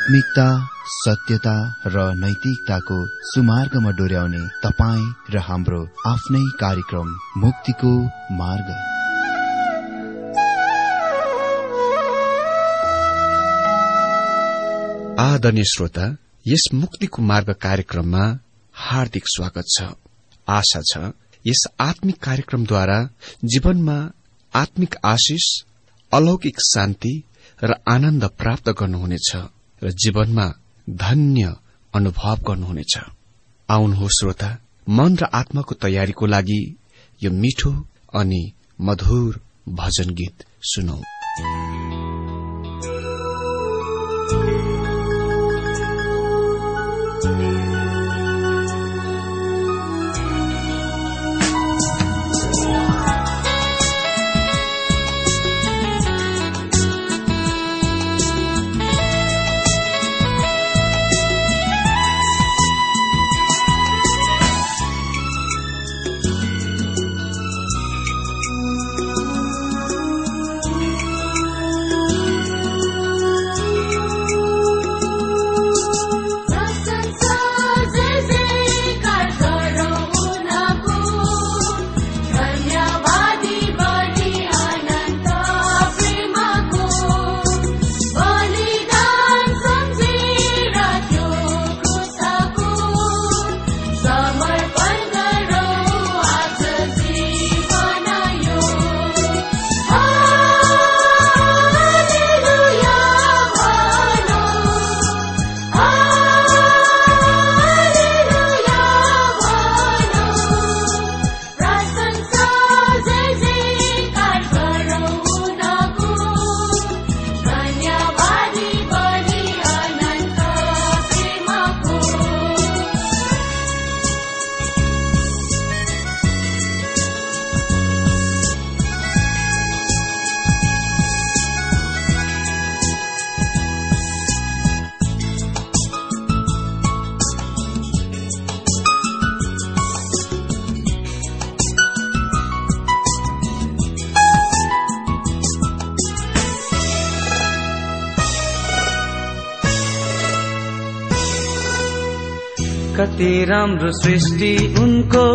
आत्मिकता, सत्यता र नैतिकताको सुमार्गमा डोर्याउने तपाईँ र हाम्रो आफ्नै कार्यक्रम मुक्तिको मार्ग। आदरणीय श्रोता, यस मुक्तिको मार्ग कार्यक्रममा हार्दिक स्वागत छ। आशा छ यस आत्मिक कार्यक्रमद्वारा जीवनमा आत्मिक आशिष, अलौकिक शान्ति र आनन्द प्राप्त गर्नुहुनेछ र जीवनमा धन्य अनुभव गर्नुहुनेछ। आउनुहोस् श्रोता, मन र आत्माको तयारीको लागि यो मिठो अनि मधुर भजन गीत सुनौ। कति राम्रो सृष्टि उनको,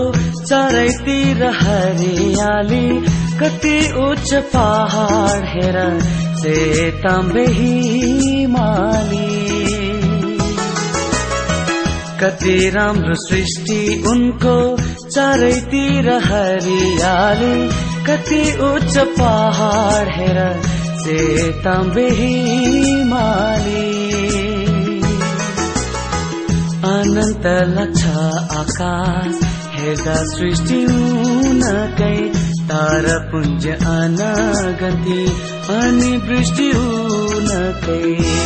चारैतिर हरियाली, कति उच्च पहाड हेर सेताम्बे हिमाली। कति राम्रो सृष्टि उनको, चारैतिर हरियाली, कति उच्च पहाड हेर सेताम्बे हिमाली। अनन्त लक्ष आकाश हेर्दा सृष्टि उनकै, तारापुञ्ज अनगन्ती अनि वृष्टि उनकै।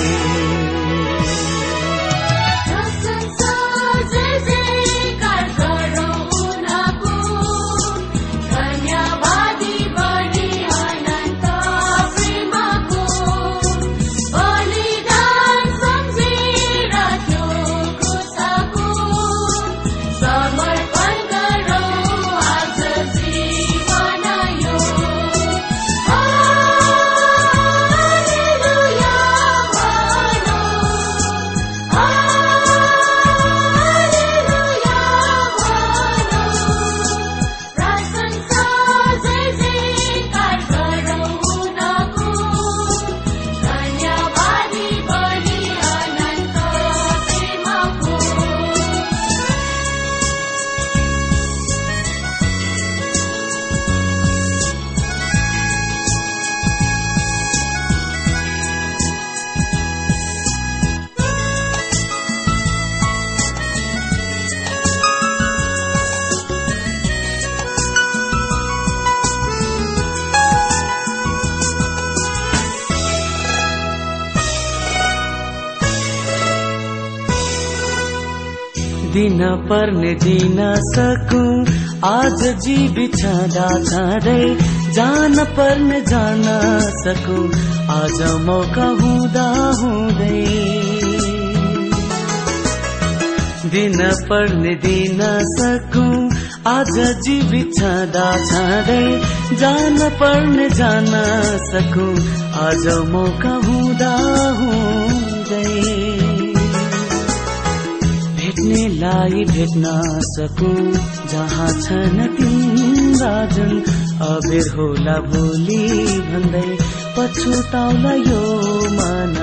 दिन पर्ने दिन सकूं, आज जीवित छँदा छँदै, जान पर्ने जान सकूं, आज मौका हुँदा हुँदै। दिन पर्ने दिन सकूं, आज जीवित छँदा छँदै, जान पर्ने जान सकूं, आज मौका हुँदा हुँदै। भेट्नेलाई भेट्न सकौं, जहाँ छन् तिम्रा जुन अबेर होला भोलि भन्दै पछुताउला यो मन।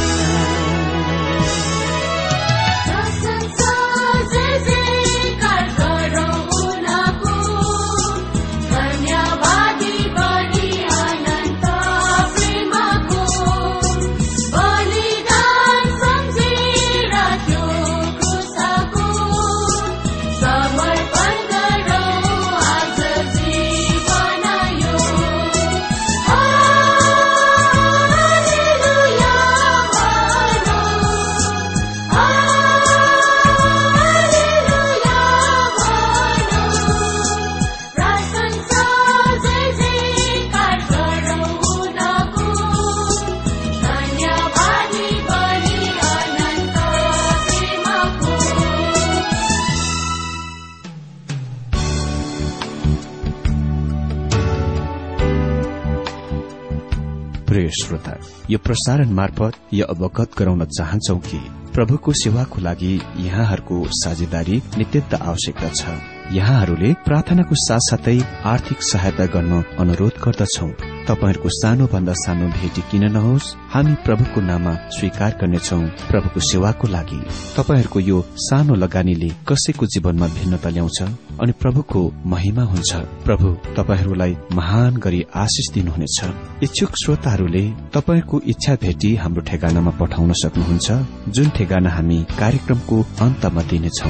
प्रिय श्रोता, यो प्रसारण मार्फत यो अवगत गराउन चाहन्छौ कि प्रभुको सेवाको लागि यहाँहरूको साझेदारी नित्यन्त आवश्यकता छ। यहाँहरूले प्रार्थनाको साथसाथै आर्थिक सहायता गर्न अनुरोध गर्दछौ। तपाईहरूको सानो भन्दा सानो भेटी किन नहोस्, हामी प्रभुको नाममा स्वीकार गर्नेछौ। प्रभुको सेवाको लागि तपाईहरूको यो सानो लगानीले कसैको जीवनमा भिन्नता ल्याउँछ अनि प्रभुको महिमा हुन्छ। प्रभु तपाईहरूलाई महान गरी आशिष दिनुहुनेछ। इच्छुक श्रोताहरूले तपाईको इच्छा भेटी हाम्रो ठेगानामा पठाउन सक्नुहुन्छ, जुन ठेगाना हामी कार्यक्रमको अन्तमा दिनेछौ।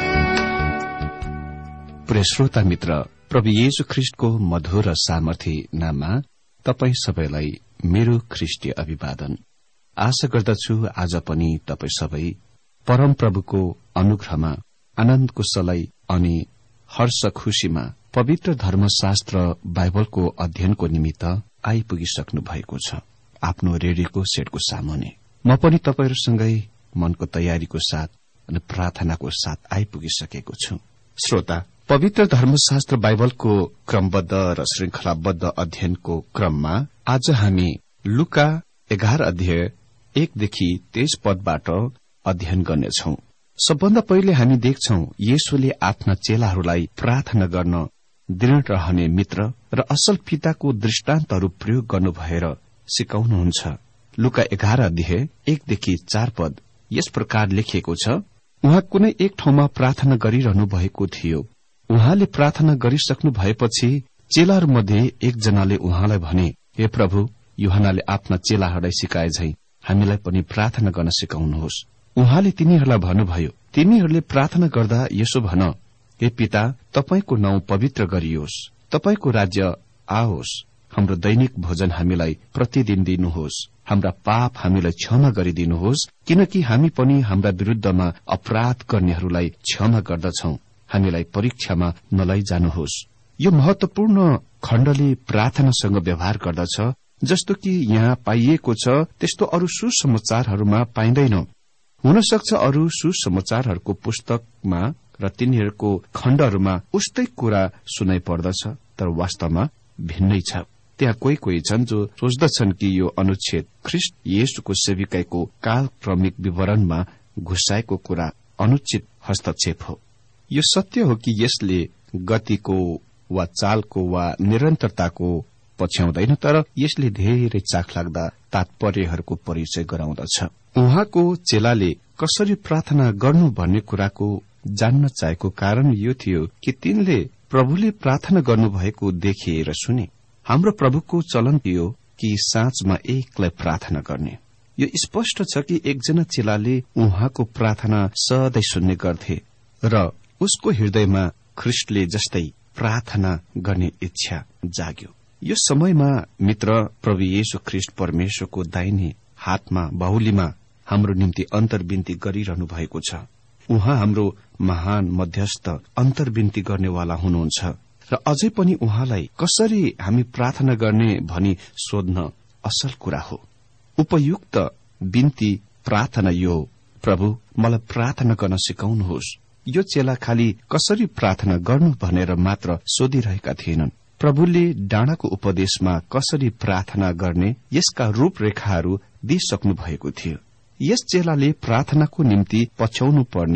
प्रिय श्रोता मित्र, प्रभु येशू ख्रिस्टको मधुर र सामर्थी नाममा तपाई सबैलाई मेरो ख्रिस्टीय अभिवादन। आशा गर्दछु आज पनि तपाई सबै परम प्रभुको अनुग्रहमा, आनन्दको सलाई अनि हर्ष खुशीमा पवित्र धर्मशास्त्र बाइबलको अध्ययनको निमित्त आइपुगिसक्नु भएको छ। आफ्नो रेडियोको सेटको सामुने म पनि तपाईहरूसँगै मनको तयारीको साथ अनि प्रार्थनाको साथ आइपुगिसकेको छु। श्रोता, पवित्र धर्मशास्त्र बाइबलको क्रमबद्ध र श्रृंखलाबद्ध अध्ययनको क्रममा आज हामी लुका 11 अध्याय 1देखि 23 पदबाट अध्ययन गर्नेछौं। सबभन्दा पहिले हामी देख्छौं येशूले आफ्ना चेलाहरूलाई प्रार्थना गर्न दृढ़ रहने मित्र र असल पिताको दृष्टान्तहरू प्रयोग गर्नु भएर सिकाउनुहुन्छ। लुका 11 अध्याय 1देखि 4 पद यस प्रकार लेखिएको छ। उहाँ कुनै एक ठाउँमा प्रार्थना गरिरहनु भएको थियो। उहाँले प्रार्थना गरिसक्नु भएपछि चेलाहरूमध्ये एकजनाले उहाँलाई भने, हे प्रभु, यूहन्नाले आफ्ना चेलाहरूलाई सिकाए झै हामीलाई पनि प्रार्थना गर्न सिकाउनुहोस्। उहाँले तिनीहरूलाई भन्नुभयो, तिमीहरूले प्रार्थना गर्दा यसो भन, हे पिता, तपाईको नाउँ पवित्र गरियोस्, तपाईको राज्य आओस्, हाम्रो दैनिक भोजन हामीलाई प्रतिदिन दिनुहोस्, हाम्रा पाप हामीलाई क्षमा गरिदिनुहोस्, किनकि हामी पनि हाम्रा विरूद्धमा अपराध गर्नेहरूलाई क्षमा गर्दछौं, हामीलाई परीक्षामा नलैजानुहोस्। यो महत्वपूर्ण खण्डले प्रार्थनासँग व्यवहार गर्दछ, जस्तो कि यहाँ पाइएको छ त्यस्तो अरू सुसमाचारहरूमा पाइँदैन। हुन सक्छ अरू सुसमाचारहरूको पुस्तकमा र तिनीहरूको खण्डहरूमा उस्तै कुरा सुनाइ पर्दछ, तर वास्तवमा भिन्नै छ। त्यहाँ कोही छन् जो सोच्दछन् कि यो अनुच्छेद ख्रिस्ट येशूको सेविकाईको कालक्रमिक विवरणमा घुसाएको कुरा अनुचित हस्तक्षेप हो। यो सत्य हो कि यसले गतिको वा चालको वा निरन्तरताको पछ्याउँदैन, तर यसले धेरै चाखलाग्दा तात्पर्यहरूको परिचय गराउँदछ। उहाँको चेलाले कसरी प्रार्थना गर्नु भन्ने कुराको जान्न चाहेको कारण यो थियो कि तिनले प्रभुले प्रार्थना गर्नुभएको देखे र सुने। हाम्रो प्रभुको चलन थियो कि साँझमा एक्लै प्रार्थना गर्ने। यो स्पष्ट छ कि एकजना चेलाले उहाँको प्रार्थना सधैँ सुन्ने गर्थे र उसको हृदयमा ख्रिस्टले जस्तै प्रार्थना गर्ने इच्छा जाग्यो। यो समयमा मित्र, प्रभु येशू ख्रिस्ट परमेश्वरको दाहिने हातमा बाहुलीमा हाम्रो निम्ति अन्तर्विन्ती गरिरहनु भएको छ। उहाँ हाम्रो महान मध्यस्थ अन्तर्विन्ती गर्नेवाला हुनुहुन्छ र अझै पनि उहाँलाई कसरी हामी प्रार्थना गर्ने भनी सोध्न असल कुरा हो। उपयुक्त बिन्ती प्रार्थना यो, प्रभु मलाई प्रार्थना गर्न सिकाउनुहोस्। यो चेला खाली कसरी प्रार्थना गर्नु भनेर मात्र सोधिरहेका थिएनन्। प्रभुले डाँडाको उपदेशमा कसरी प्रार्थना गर्ने यसका रूपरेखाहरू दिइसक्नु भएको थियो। यस चेलाले प्रार्थनाको निम्ति पछ्याउनु पर्ने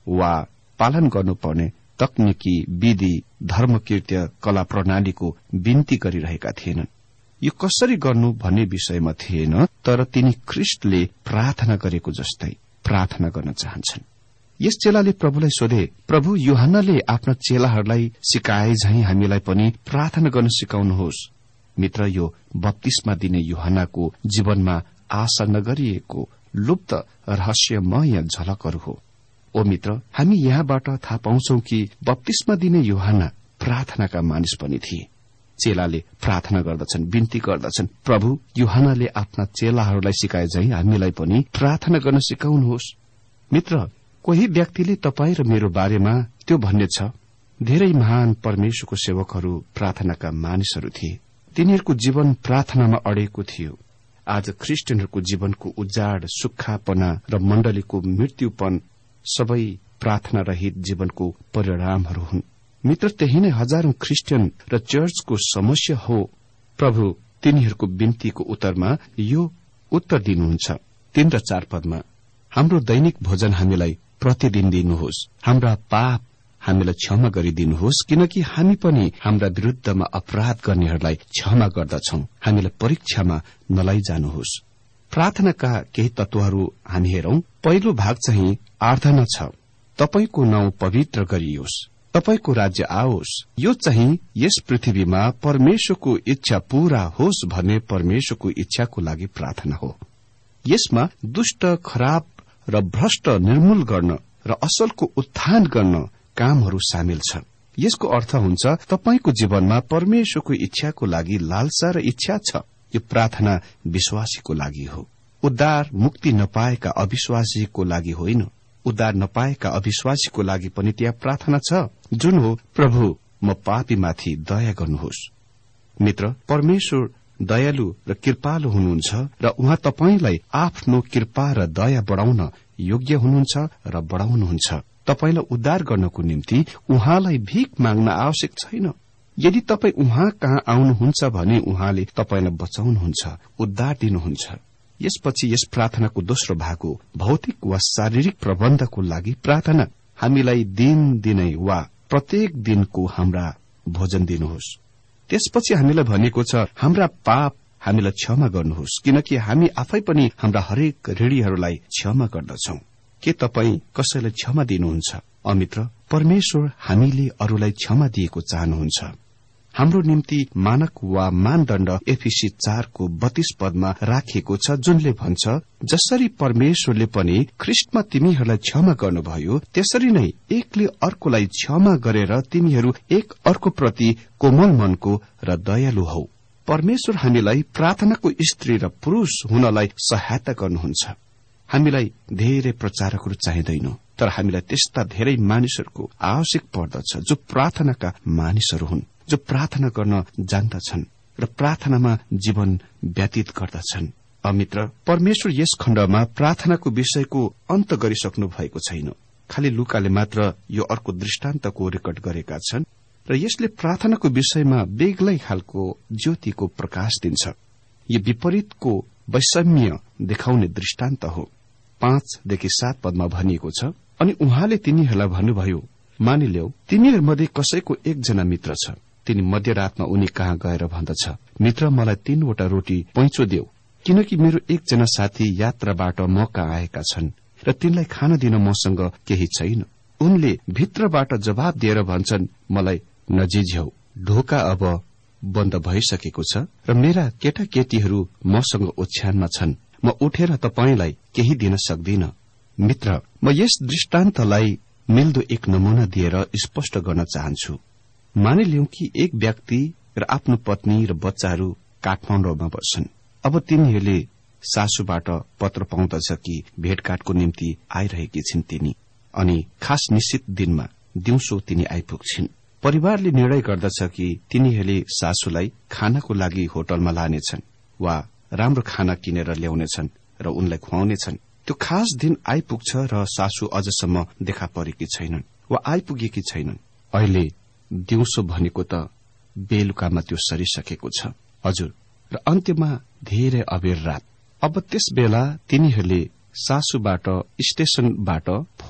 वा पालन गर्नुपर्ने तकनिकी विधि धर्मकृत्य कला प्रणालीको बिन्ती गरिरहेका थिएनन्। यो कसरी गर्नु भन्ने विषयमा थिएन, तर तिनी ख्रिस्टले प्रार्थना गरेको जस्तै प्रार्थना गर्न चाहन्छन्। यस चेलाले प्रभुलाई सोधे, प्रभु, यूहन्नाले आफ्ना चेलाहरूलाई सिकाए झैं हामीलाई पनि प्रार्थना गर्न सिकाउनुहोस्। मित्र, यो बप्तिस्मा दिने यूहन्नाको जीवनमा आशा नगरिएको लुप्त रहस्यमय झलकहरू हो। ओ मित्र, हामी यहाँबाट थाहा पाउँछौ कि बप्तिस्मा दिने यूहन्ना प्रार्थनाका मानिस पनि थिए। चेलाले प्रार्थना गर्दछन्, बिन्ती गर्दछन्, प्रभु, यूहन्नाले आफ्ना चेलाहरूलाई सिकाए झैं हामीलाई पनि प्रार्थना गर्न सिकाउनुहोस्। मित्र, कोही व्यक्तिले तपाईँ र मेरो बारेमा त्यो भन्ने छ, धेरै महान परमेश्वरको सेवकहरू प्रार्थनाका मानिसहरू थिए, तिनीहरूको जीवन प्रार्थनामा अडेको थियो। आज ख्रिस्टियनहरूको जीवनको उजाड, सुक्खापना र मण्डलीको मृत्युपन सबै प्रार्थना रहित जीवनको परिणामहरू हुन्। मित्र, त्यही नै हजारौं ख्रिस्टियन र चर्चको समस्या हो। प्रभु तिनीहरूको बिन्तीको उत्तरमा यो उत्तर दिनुहुन्छ 3 र 4 पदमा, हाम्रो दैनिक भोजन हामीलाई प्रतिदिन दिनुहोस्, हाम्रा पाप हामीलाई क्षमा गरिदिनुहोस्, किनकि हामी पनि हाम्रा विरूद्धमा अपराध गर्नेहरूलाई क्षमा गर्दछौं, हामीलाई परीक्षामा नलैजानुहोस्। प्रार्थनाका केही तत्वहरू हामी हेरौं। पहिलो भाग चाहिँ आराधना छ। तपाईको नाउँ पवित्र गरियोस्, तपाईको राज्य आओस्। यो चाहिँ यस पृथ्वीमा परमेश्वरको इच्छा पूरा होस् भन्ने परमेश्वरको इच्छाको लागि प्रार्थना हो। यसमा दुष्ट, खराब र भ्रष्ट निर्मूल गर्न र असलको उत्थान गर्न कामहरू सामेल छ। यसको अर्थ हुन्छ तपाईको जीवनमा परमेश्वरको इच्छाको लागि लालसा र इच्छा छ। यो प्रार्थना विश्वासीको लागि हो। उद्धार मुक्ति नपाएका अविश्वासीको लागि होइन, उद्धार नपाएका अविश्वासीको लागि पनि त्यहाँ प्रार्थना छ, जुन हो, प्रभु, म पापीमाथि दया गर्नुहोस्। मित्र, परमेश्वर दयालु र कृपालु हुनुहुन्छ र उहाँ तपाईलाई आफ्नो कृपा र दया बढाउन योग्य हुनुहुन्छ र बढाउनुहुन्छ। तपाईलाई उद्धार गर्नको निम्ति उहाँलाई भीख माग्न आवश्यक छैन। यदि तपाई उहाँ कहाँ आउनुहुन्छ भने उहाँले तपाईलाई बचाउनुहुन्छ, उद्धार दिनुहुन्छ। यसपछि यस प्रार्थनाको दोस्रो भाग हो भौतिक वा शारीरिक प्रबन्धको लागि प्रार्थना। हामीलाई दिन दिनै वा प्रत्येक दिनको हाम्रा भोजन दिनुहोस्। त्यसपछि हामीलाई भनेको छ हाम्रा पाप हामीलाई क्षमा गर्नुहोस्, किनकि हामी आफै पनि हाम्रा हरेक ऋणीहरूलाई क्षमा गर्दछौं। के तपाईँ कसैलाई क्षमा दिनुहुन्छ? अमित्र, परमेश्वर हामीले अरूलाई क्षमा दिएको चाहनुहुन्छ। हाम्रो निम्ति मानक वा मानदण्ड एफिसी 4:32 पदमा राखिएको छ, जुनले भन्छ, जसरी परमेश्वरले पनि ख्रिस्टमा तिमीहरूलाई क्षमा गर्नुभयो, त्यसरी नै एकले अर्कोलाई क्षमा गरेर तिमीहरू एक अर्को प्रति कोमल मनको र दयालु हौ। परमेश्वर हामीलाई प्रार्थनाको स्त्री र पुरूष हुनलाई सहायता गर्नुहुन्छ। हामीलाई धेरै प्रचारकहरू चाहिँदैन, तर हामीलाई त्यस्ता धेरै मानिसहरूको आवश्यक पर्दछ जो प्रार्थनाका मानिसहरू हुन्, जो प्रार्थना गर्न जान्दछन् र प्रार्थनामा जीवन व्यतीत गर्दछन्। अमित्र, परमेश्वर यस खण्डमा प्रार्थनाको विषयको अन्त गरिसक्नु भएको छैन। खालि लुकाले मात्र यो अर्को दृष्टान्तको रेकर्ड गरेका छन् र यसले प्रार्थनाको विषयमा बेग्लै खालको ज्योतिको प्रकाश दिन्छ। यो विपरीतको वैषम्य देखाउने दृष्टान्त हो। 5देखि 7 पदमा भनिएको छ, अनि उहाँले तिनीहरूलाई भन्नुभयो, मानिल्याउ तिमीहरूमध्ये कसैको एकजना मित्र छ, तिनी मध्यरातमा उनी कहाँ गएर भन्दछ, मित्र, मलाई 3वटा रोटी पैँचो देऊ, किनकि मेरो एकजना साथी यात्राबाट म कहाँ आएका छन् र तिनलाई खान दिन मसँग केही छैन। उनले भित्रबाट जवाब दिएर भन्छन्, मलाई नजिझ्याउ, ढोका अब बन्द भइसकेको छ र मेरा केटाकेटीहरू मसँग ओछ्यानमा छन्, म उठेर तपाईलाई केही दिन सक्दिन। मित्र, म यस दृष्टान्तलाई मिल्दो एक नमूना दिएर स्पष्ट गर्न चाहन्छु। मानिलिउँ कि एक व्यक्ति र आफ्नो पत्नी र बच्चाहरू काठमाडौँमा बस्छन्। अब तिनीहरूले सासूबाट पत्र पाउँदछ कि भेटघाटको निम्ति आइरहेकी छिन् तिनी, अनि खास निश्चित दिनमा दिउँसो तिनी आइपुग्छिन्। परिवारले निर्णय गर्दछ कि तिनीहरूले सासूलाई खानाको लागि होटलमा लानेछन् वा राम्रो खाना किनेर ल्याउनेछन् र उनलाई खुवाउनेछन्। त्यो खास दिन आइपुग्छ र सासू अझसम्म देखा परेकी छैनन् वा आइपुगेकी छैनन्। अहिले दिउँसो भनेको त बेलुकामा त्यो सरिसकेको छ, हजुर, र अन्त्यमा धेरै अबेर रात। अब त्यस बेला तिनीहरूले सासूबाट स्टेशनबाट फोन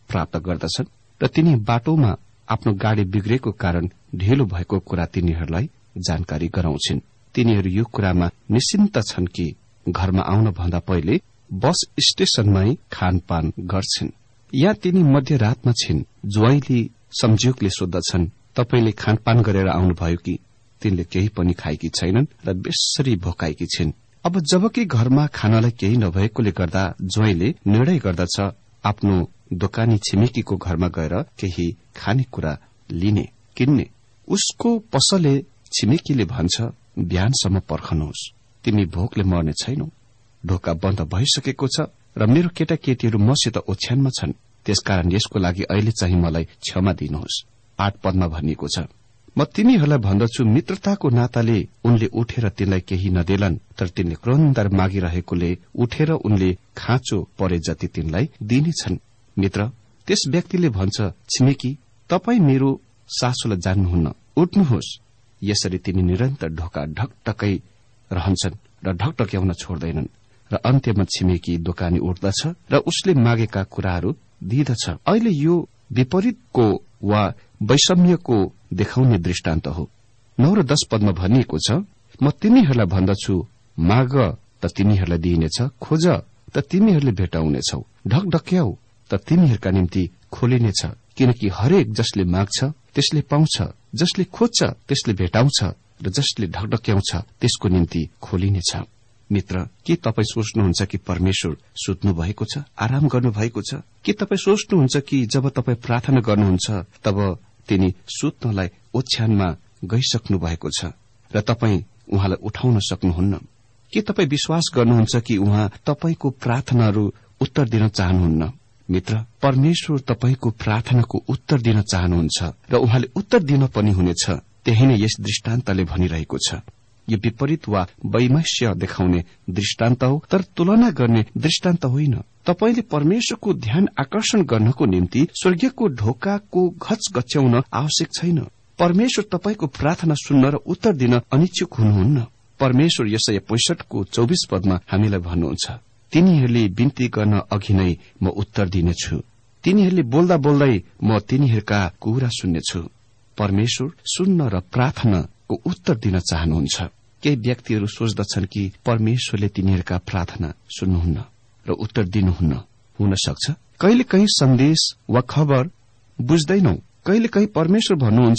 प्राप्त गर्दछन् र तिनी बाटोमा आफ्नो गाडी बिग्रेको कारण ढिलो भएको कुरा तिनीहरूलाई जानकारी गराउँछिन्। तिनीहरू यो कुरामा निश्चिन्त छन् कि घरमा आउन भन्दा पहिले बस स्टेशनमै खानपान गर्छिन्। यहाँ तिनी मध्यरातमा छिन्। ज्वाइँले संयोगले सोद्धछन्, तपाईले खानपान गरेर आउनुभयो कि? तिनले केही पनि खाएकी छैनन् र बेसरी भोकाएकी छिन्। अब जबकि घरमा खानलाई केही नभएकोले गर्दा ज्वाइँले निर्णय गर्दछ आफ्नो दोकानी छिमेकीको घरमा गएर केही खानेकुरा किन्ने। उसको पसले छिमेकीले भन्छ, बिहानसम्म पर्खनुहोस्, तिमी भोकले मर्ने छैनौ। ढोका बन्द भइसकेको छ र मेरो केटाकेटीहरू मसित ओछ्यानमा छन्, त्यसकारण यसको लागि अहिले चाहिँ मलाई क्षमा दिनुहोस्। 8 पदमा भनिएको छ, म तिमीहरूलाई भन्दछु, मित्रताको नाताले उनले उठेर तिनलाई केही नदेलान्, तर तिनले क्रन्दर मागिरहेकोले उठेर उनले खाँचो परे जति तिनलाई दिनेछन्। मित्र त्यस व्यक्तिले भन्छ, छिमेकी तपाई मेरो सासूलाई जान्नुहुन्न, उठ्नुहोस्। यसरी तिनी निरन्तर ढोका ढकढकै रहन्छन् र ढकढक्याउन छोड्दैनन् र अन्त्यमा छिमेकी दोकानी उठ्दछ र उसले मागेका कुराहरू दिदछ। अहिले यो विपरीतको वा वैषम्यको देखाउने दृष्टान्त हो। 9 र 10 पदमा भनिएको छ, म तिमीहरूलाई भन्दछु, माग त तिमीहरूलाई दिइनेछ, खोज त तिमीहरूले भेटाउनेछौ, ढकढक्याउ त तिमीहरूका निम्ति खोलिनेछ। किनकि हरेक जसले माग्छ त्यसले पाउँछ, जसले खोज्छ त्यसले भेटाउँछ र जसले ढकढक्याउँछ त्यसको निम्ति खोलिनेछ। मित्र, के तपाई सोच्नुहुन्छ कि परमेश्वर सुत्नु भएको छ, आराम गर्नु भएको छ? के तपाई सोच्नुहुन्छ कि जब तपाई प्रार्थना गर्नुहुन्छ तब तिनी सुत्नलाई ओछ्यानमा गइसक्नु भएको छ र तपाई उहाँलाई उठाउन सक्नुहुन्न? के तपाई विश्वास गर्नुहुन्छ कि उहाँ तपाईको प्रार्थनाहरू उत्तर दिन चाहनुहुन्न? मित्र, परमेश्वर तपाईको प्रार्थनाको उत्तर दिन चाहनुहुन्छ र उहाँले उत्तर दिन पनि हुनेछ। त्यही नै यस दृष्टान्तले भनिरहेको छ। यो विपरीत वा वैमस्य देखाउने दृष्टान्त हो, तर तुलना गर्ने दृष्टान्त होइन। तपाईले परमेश्वरको ध्यान आकर्षण गर्नको निम्ति स्वर्गीयको ढोकाको घच गच्याउन आवश्यक छैन। परमेश्वर तपाईको प्रार्थना सुन्न र उत्तर दिन अनिच्छुक हुनुहुन्न। परमेश्वर यसै 65 24 पदमा हामीलाई भन्नुहुन्छ, तिनीहरूले बिन्ती गर्न अघि नै म उत्तर दिनेछु, तिनीहरूले बोल्दा बोल्दै म तिनीहरूका कुरा सुन्नेछु। परमेश्वर सुन्न र प्रार्थनाको उत्तर दिन चाहनुहुन्छ। केही व्यक्तिहरू सोच्दछन् कि परमेश्वरले तिनीहरूका प्रार्थना सुन्नुहुन्न र उत्तर दिनुहुन्न। हुन सक्छ कहिलेकाहीँ सन्देश वा खबर बुझ्दैनौ, कहिलेकाहीँ परमेश्वर भन्नुहुन्छ,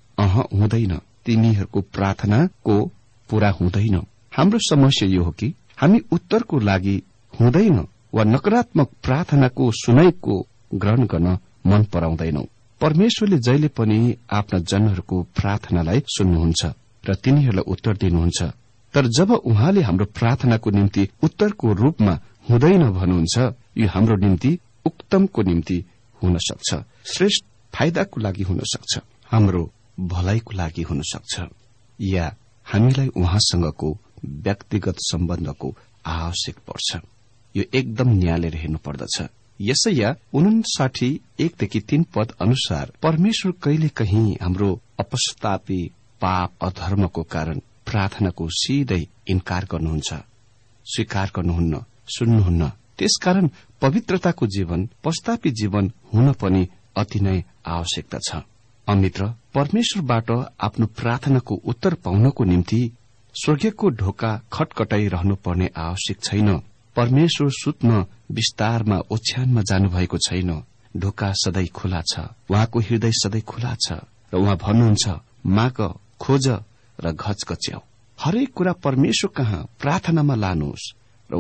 हुँदैन, तिमीहरूको प्रार्थनाको पूरा हुँदैन। हाम्रो समस्या यो हो कि हामी उत्तरको लागि हुँदैन वा नकारात्मक प्रार्थनाको सुनाइको ग्रहण गर्न मन पराउँदैनौ। परमेश्वरले जहिले पनि आफ्ना जनहरूको प्रार्थनालाई सुन्नुहुन्छ र तिनीहरूलाई उत्तर दिनुहुन्छ। तर जब उहाँले हाम्रो प्रार्थनाको निम्ति उत्तरको रूपमा हुँदैन भन्नुहुन्छ, यो हाम्रो निम्ति उक्तमको निम्ति हुन सक्छ, श्रेष्ठ फाइदाको लागि हुन सक्छ, हाम्रो भलाइको लागि हुन सक्छ, या हामीलाई उहाँसँगको व्यक्तिगत सम्बन्धको आवश्यक पर्छ। यो एकदम न्यायले हेर्नु पर्दछ। यसैया 59 1देखि 3 पद अनुसार परमेश्वर कहिले कहीं हाम्रो अपस्तापी पाप अधर्मको कारण प्रार्थनाको सिधै इन्कार गर्नुहुन्छ, स्वीकार गर्नुहुन्न, सुन्नुहुन्न। त्यसकारण पवित्रताको जीवन, पश्चातापी जीवन हुन पनि अति नै आवश्यकता छ। अमित्र, परमेश्वरबाट आफ्नो प्रार्थनाको उत्तर पाउनको निम्ति स्वर्गीयको ढोका खटखटाइरहनु पर्ने आवश्यक छैन। परमेश्वर सुत्न विस्तारमा ओछ्यानमा जानुभएको छैन। ढोका सधैँ खुला छ, उहाँको हृदय सधैँ खुला छ र उहाँ भन्नुहुन्छ, माग, खोज र घच गच्याउ। हरेक कुरा परमेश्वर कहाँ प्रार्थनामा लानुहोस् र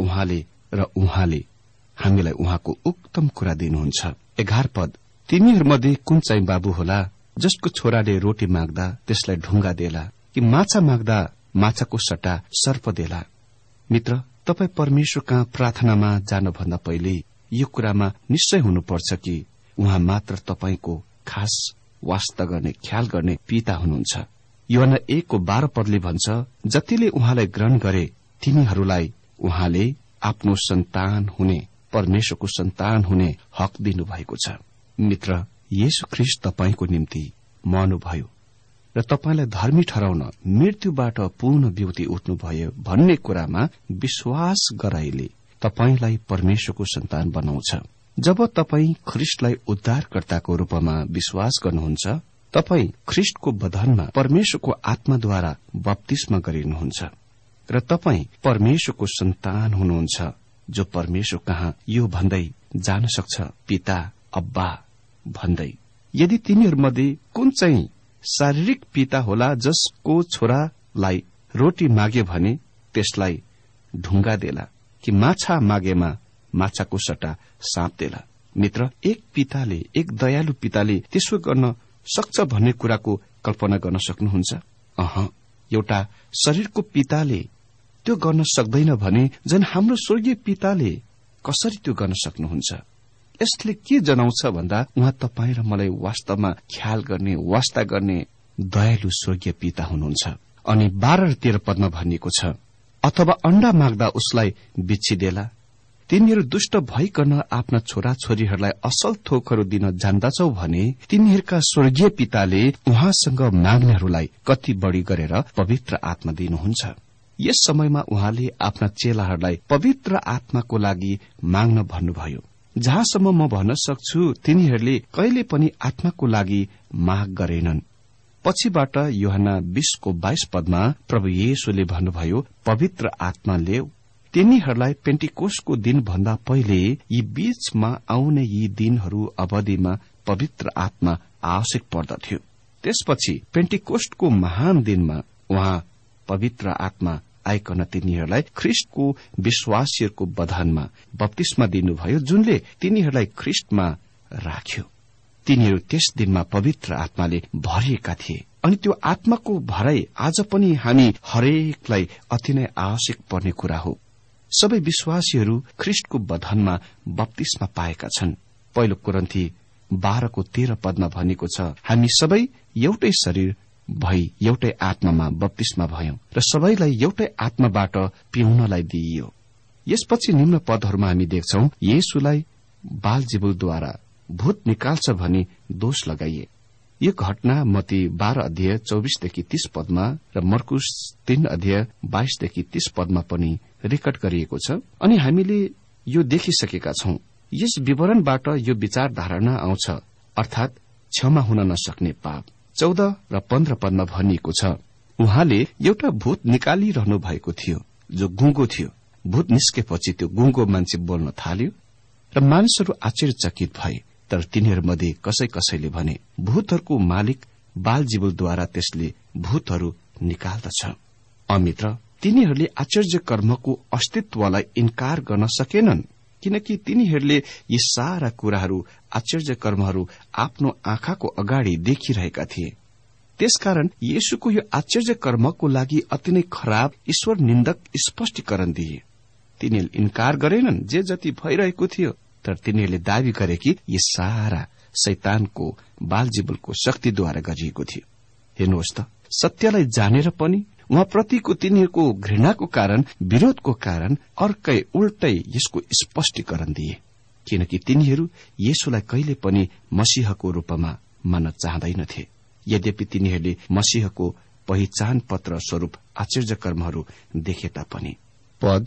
उहाँले हामीलाई उहाँको उक्तम कुरा दिनुहुन्छ। 11 पद, तिमीहरूमध्ये कुन चाहिँ बाबु होला जसको छोराले रोटी माग्दा त्यसलाई ढुङ्गा देला, कि माछा माग्दा माछाको सट्टा सर्प देला? मित्र, तपाई परमेश्वर कहाँ प्रार्थनामा जानभन्दा पहिले यो कुरामा निश्चय हुनुपर्छ कि उहाँ मात्र तपाईको खास वास्ता गर्ने, ख्याल गर्ने पिता हुनुहुन्छ। यूहन्ना 1:12 पदले भन्छ, जतिले उहाँलाई ग्रहण गरे तिनीहरूलाई उहाँले आफ्नो सन्तान हुने, परमेश्वरको सन्तान हुने हक दिनुभएको छ। मित्र, येशू ख्रीष्ट तपाईको निम्ति मर्नुभयो र तपाईलाई धर्मी ठहराउन मृत्युबाट पूर्ण व्यक्ति उठ्नुभयो भन्ने कुरामा विश्वास गराइले तपाईलाई परमेश्वरको सन्तान बनाउँछ। जब तपाई ख्रिस्टलाई उद्धारकर्ताको रूपमा विश्वास गर्नुहुन्छ, तपाई ख्रिस्टको बधनमा परमेश्वरको आत्माद्वारा बप्तिस्मा गरिनुहुन्छ र तपाई परमेश्वरको सन्तान हुनुहुन्छ, जो परमेश्वर कहाँ यो भन्दै जान सक्छ, पिता, अब्बा भन्दै। यदि तिनीहरूमध्ये कुन चाहिँ शारीरिक पिता होला जसको छोरालाई रोटी माग्यो भने त्यसलाई ढुङ्गा देला, कि माछा मागेमा माछाको सट्टा साँप देला। मित्र, एक पिताले, एक दयालु पिताले त्यसो गर्न सक्छ भन्ने कुराको कल्पना गर्न सक्नुहुन्छ? एउटा शरीरको पिताले त्यो गर्न सक्दैन भने झन् हाम्रो स्वर्गीय पिताले कसरी त्यो गर्न सक्नुहुन्छ? यसले के जनाउँछ भन्दा उहाँ तपाईँ र मलाई वास्तवमा ख्याल गर्ने, वास्ता गर्ने दयालु स्वर्गीय पिता हुनुहुन्छ। अनि 12 र 13 पदमा भनिएको छ, अथवा अण्डा माग्दा उसलाई बिच्छिदेला। तिनीहरू दुष्ट भइकन आफ्ना छोरा छोरीहरूलाई असल थोकहरू दिन जान्दछौ भने तिनीहरूका स्वर्गीय पिताले उहाँसँग माग्नेहरूलाई कति बढ़ी गरेर पवित्र आत्मा दिनुहुन्छ। यस समयमा उहाँले आफ्ना चेलाहरूलाई पवित्र आत्माको लागि माग्न भन्नुभयो। जहाँसम्म म भन्न सक्छु, तिनीहरूले कहिले पनि आत्माको लागि माग गरेनन्। पछिबाट यूहन्ना 20:22 पदमा प्रभु येशूले भन्नुभयो, पवित्र आत्मा ल्याऊ। तिनीहरूलाई पेन्टिकोस्टको दिन भन्दा पहिले यी बीचमा आउने यी दिनहरू अवधिमा पवित्र आत्मा आवश्यक पर्दथ्यो। त्यसपछि पेन्टिकोस्टको महान दिनमा उहाँ पवित्र आत्मा आइकन तिनीहरूलाई ख्रिस्टको विश्वासीहरूको बधानमा बप्तिस्मा दिनुभयो, जुनले तिनीहरूलाई ख्रिस्टमा राख्यो। तिनीहरू त्यस दिनमा पवित्र आत्माले भरिएका थिए। अनि त्यो आत्माको भराई आज पनि हामी हरेकलाई अति नै आवश्यक पर्ने कुरा हो। सबै विश्वासीहरू ख्रिस्टको बधनमा बप्तिस्मा पाएका छन्। पहिलो कोरिन्थी 12:13 पदमा भनेको छ, हामी सबै एउटै शरीर भई एउटै आत्मामा बप्तिस्मा भयौं र सबैलाई एउटै आत्माबाट पिउनलाई दिइयो। यसपछि निम्न पदहरूमा हामी देख्छौं, येशूलाई बालजिबुलद्वारा भूत निकाल्छ भनी दोष लगाइए। यो घटना मत्ती 12:24-30 पदमा र मर्कुस 3:22-30 पदमा पनि रेकर्ड गरिएको छ। अनि हामीले यो देखिसकेका छौं। यस विवरणबाट यो विचार धारणा आउँछ, अर्थात क्षमा हुन नसक्ने पाप। 14 र 15 पदमा भनिएको छ, उहाँले एउटा भूत निकालिरहनु भएको थियो जो गुङ्गो थियो। भूत निस्केपछि त्यो गुङ्गो मान्छे बोल्न थाल्यो र मानिसहरू आश्चर्यचकित भए। तर तिनीहरूमध्ये कसै कसैले भने, भूतहरूको मालिक बालजिबुलद्वारा त्यसले भूतहरू निकाल्दछ। अमित्र, तिनीहरूले आश्चर्य कर्मको अस्तित्वलाई इन्कार गर्न सकेनन्, किनकि तिनीहरूले यी सारा कुराहरू, आश्चर्य कर्महरू आफ्नो आँखाको अगाडि देखिरहेका थिए। त्यसकारण येशूको यो आश्चर्य कर्मको लागि अति नै खराब ईश्वर निन्दक स्पष्टीकरण दिए। तिनीहरूले इन्कार गरेनन् जे जति भइरहेको थियो, तर तिनीहरूले दावी गरे कि यी सारा शैतानको बालजिबुलको शक्तिद्वारा गरिएको थियो। हेर्नुहोस् त, सत्यलाई जानेर पनि उहाँप्रतिको तिनीहरूको घृणाको कारण, विरोधको कारण अर्कै उल्टै यसको स्पष्टीकरण दिए, किनकि तिनीहरू येशूलाई कहिले पनि मसीहको रूपमा मान्न चाहँदैनथे। यद्यपि तिनीहरूले मसीहको पहिचान पत्र स्वरूप आश्चर्य कर्महरू देखे तापनि। पद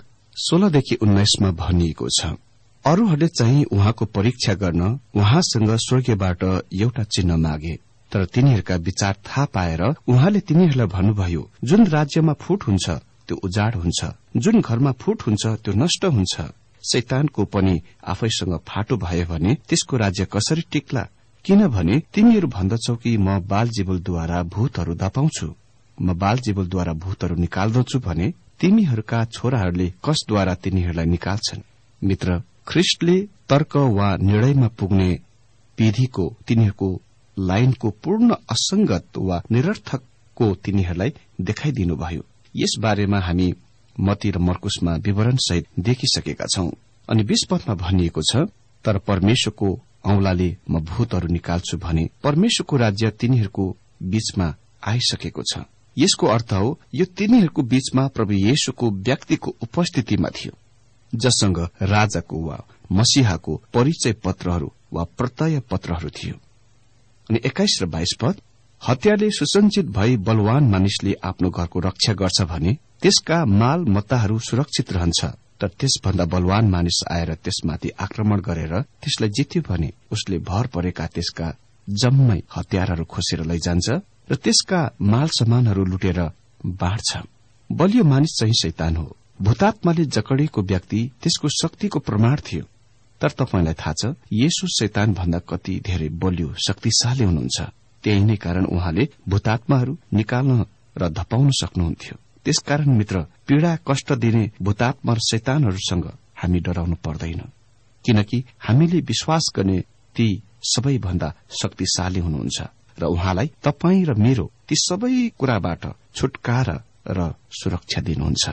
16-19 भनिएको छ, अरूहरूले चाहिँ उहाँको परीक्षा गर्न उहाँसँग स्वर्गबाट एउटा चिन्ह मागे। तर तिनीहरूका विचार थाहा पाएर उहाँले तिनीहरूलाई भन्नुभयो, जुन राज्यमा फुट हुन्छ त्यो उजाड हुन्छ, जुन घरमा फुट हुन्छ त्यो नष्ट हुन्छ। शैतानको पनि आफैसँग फाटो भयो भने त्यसको राज्य कसरी टिक्ला? किनभने तिमीहरू भन्दछौ कि म बालजिबुलद्वारा भूतहरू दपाउँछु, म बालजिबुलद्वारा भूतहरू निकाल्दछु भने तिमीहरूका छोराहरूले कसद्वारा तिनीहरूलाई निकाल्छन्? मित्र, ख्रिस्टले तर्क वा निर्णयमा पुग्ने विधिको, तिनीहरूको लाइनको पूर्ण असंगत वा निरर्थकको तिनीहरूलाई देखाइदिनुभयो। यस बारेमा हामी मत्ती र मर्कुसमा विवरण सहित देखिसकेका छौं। अनि 20 पदमा भनिएको छ, तर परमेश्वरको औंलाले म भूतहरू निकाल्छु भने परमेश्वरको राज्य तिनीहरूको बीचमा आइसकेको छ। यसको अर्थ हो, यो तिनीहरूको बीचमा प्रभु येशूको व्यक्तिको उपस्थितिमा थियो, जससँग राजाको वा मसीहाको परिचय पत्रहरू वा प्रत्यय पत्रहरू थियो। अनि 21 र 22 पद, हत्याले सुसञ्चित भई बलवान मानिसले आफ्नो घरको रक्षा गर्छ भने त्यसका माल मत्ताहरू सुरक्षित रहन्छ, तर त्यसभन्दा बलवान मानिस आएर त्यसमाथि आक्रमण गरेर त्यसलाई जित्यो भने उसले भर परेका त्यसका जम्मै हतियारहरू खोसेर लैजान्छ र त्यसका माल सामानहरू लुटेर बाँड्छ। बलियो मानिस चाहिँ शैतान हो। भूतात्माले जकडिएको व्यक्ति त्यसको शक्तिको प्रमाण थियो। तर तपाईलाई थाहा छ, येशू शैतान भन्दा कति धेरै बलियो शक्तिशाली हुनुहुन्छ। त्यही नै कारण उहाँले भूतात्माहरू निकाल्न र धपाउन सक्नुहुन्थ्यो। त्यसकारण मित्र, पीड़ा कष्ट दिने भूतात्मा र शैतानहरूसँग हामी डराउनु पर्दैन, किनकि हामीले विश्वास गर्ने ती सबैभन्दा शक्तिशाली हुनुहुन्छ र उहाँलाई तपाईं र मेरो ती सबै कुराबाट छुटकारा र सुरक्षा दिनुहुन्छ।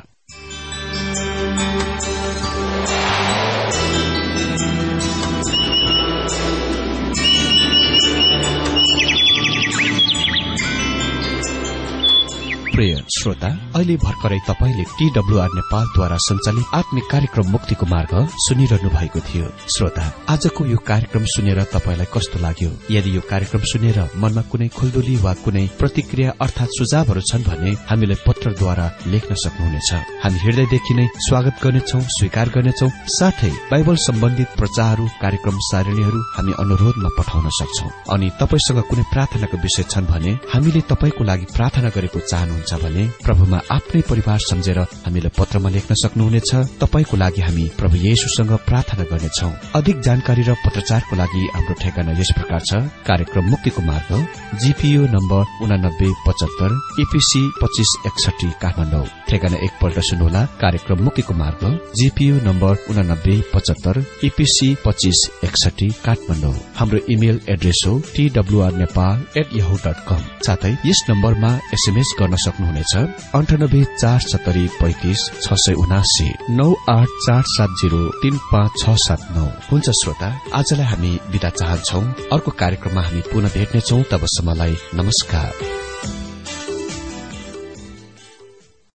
प्रिय श्रोता, अहिले भर्खरै तपाईले TWR नेपालद्वारा सञ्चालित आत्मिक कार्यक्रम मुक्तिको मार्ग सुनिरहनु भएको थियो। श्रोता, आजको यो कार्यक्रम सुनेर तपाईलाई कस्तो लाग्यो? यदि यो कार्यक्रम सुनेर मनमा कुनै खुल्दुली वा कुनै प्रतिक्रिया अर्थात सुझावहरू छन् भने हामीलाई पत्रद्वारा लेख्न सक्नुहुनेछ। हामी हृदयदेखि नै स्वागत गर्नेछौं, स्वीकार गर्नेछौं। साथै बाइबल सम्बन्धित प्रचारहरू, कार्यक्रम सारणीहरू हामी अनुरोधमा पठाउन सक्छौं। अनि तपाईसँग कुनै प्रार्थनाको विषय छन् भने हामीले तपाईको लागि प्रार्थना गरेको चाहनुहुन्छ भने प्रभुमा आफ्नै परिवार सम्झेर हामीलाई पत्रमा लेख्न सक्नुहुनेछ। तपाईको लागि हामी प्रभु येशूसँग प्रार्थना गर्नेछौं। अधिक जानकारी र पत्रचारको लागि हाम्रो ठेगाना यस प्रकार छ। कार्यक्रम मुक्तिको मार्ग, GPO नम्बर 8975 EPC 2561 काठमाडौँ। ठेगाना एकपल्ट सुन्नुहोला। कार्यक्रम मुक्तिको मार्ग, GPO नम्बर 8975 EPC 2561 काठमाडौँ। हाम्रो इमेल एड्रेस हो twrnepal@yahoo.com। साथै यस नम्बरमा SMS गर्न सक्नुहुनेछ 984735 679 हुन्छ। श्रोता, आजलाई हामी बिदा चाहन्छौं। अर्को कार्यक्रममा हामी पुनः भेट्नेछौं। तबसम्मलाई नमस्कार।